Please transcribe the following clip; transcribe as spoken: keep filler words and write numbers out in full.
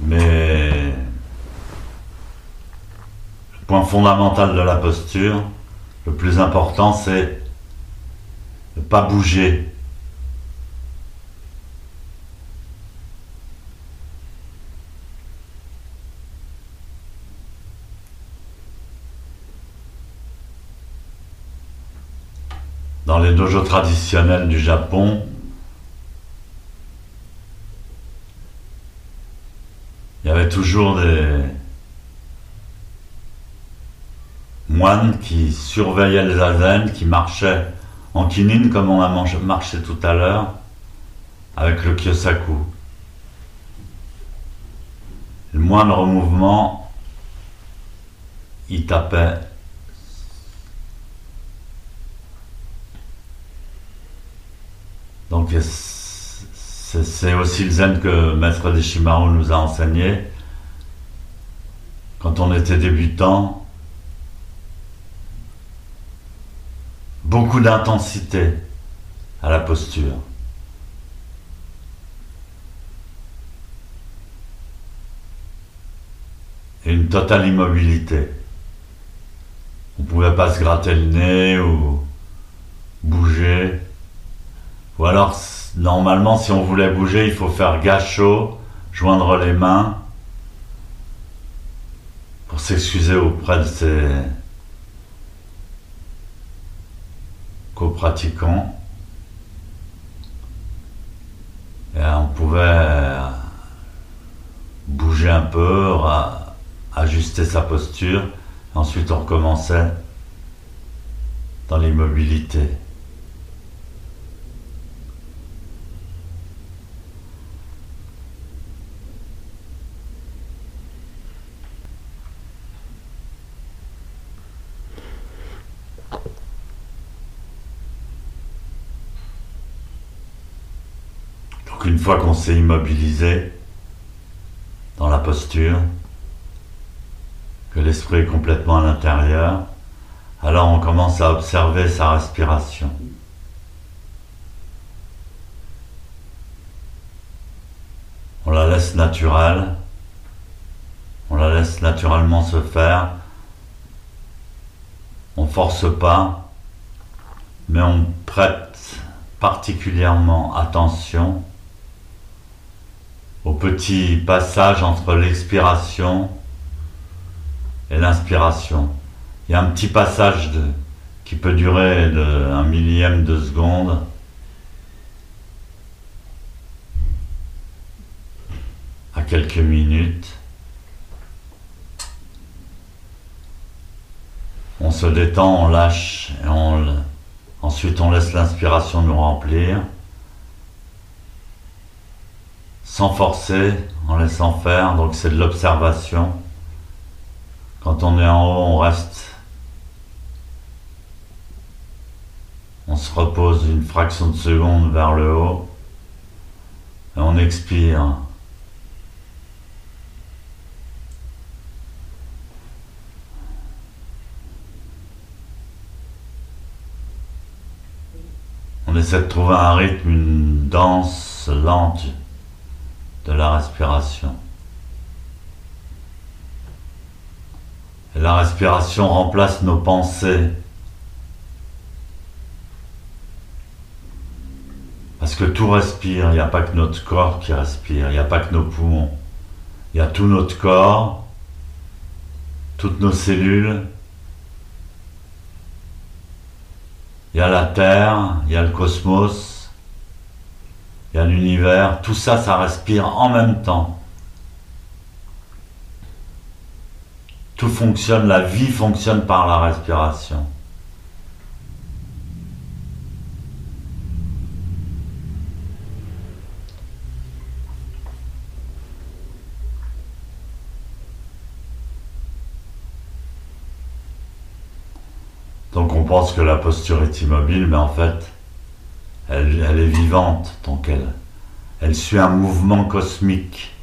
Mais le point fondamental de la posture, le plus important, c'est de ne pas bouger. Dans les dojos traditionnels du Japon, il y avait toujours des moines qui surveillaient les zazen, qui marchaient en kinin, comme on a marché tout à l'heure, avec le kyosaku. Le moindre mouvement, il tapait. Donc c'est aussi le zen que Maître Deshimaru nous a enseigné. Quand on était débutant, beaucoup d'intensité à la posture. Et une totale immobilité. On ne pouvait pas se gratter le nez ou bouger. Ou alors, normalement, si on voulait bouger, il faut faire gacho, joindre les mains, pour s'excuser auprès de ses co-pratiquants. Et on pouvait bouger un peu, ajuster sa posture, et ensuite on recommençait dans l'immobilité. Donc une fois qu'on s'est immobilisé dans la posture, que l'esprit est complètement à l'intérieur, alors on commence à observer sa respiration. On la laisse naturelle, on la laisse naturellement se faire, on ne force pas, mais on prête particulièrement attention au petit passage entre l'expiration et l'inspiration. Il y a un petit passage de, qui peut durer de un millième de seconde. À quelques minutes. On se détend, on lâche, et on, ensuite on laisse l'inspiration nous remplir. Sans forcer, en laissant faire, donc c'est de l'observation. Quand on est en haut, on reste, on se repose une fraction de seconde vers le haut, et on expire. On essaie de trouver un rythme, une danse lente de la respiration. Et la respiration remplace nos pensées. Parce que tout respire, il n'y a pas que notre corps qui respire, il n'y a pas que nos poumons. Il y a tout notre corps, toutes nos cellules. Il y a la Terre, il y a le cosmos, il y a l'univers, tout ça, ça respire en même temps. Tout fonctionne, la vie fonctionne par la respiration. Donc on pense que la posture est immobile, mais en fait, elle, elle est vivante, donc elle, elle suit un mouvement cosmique.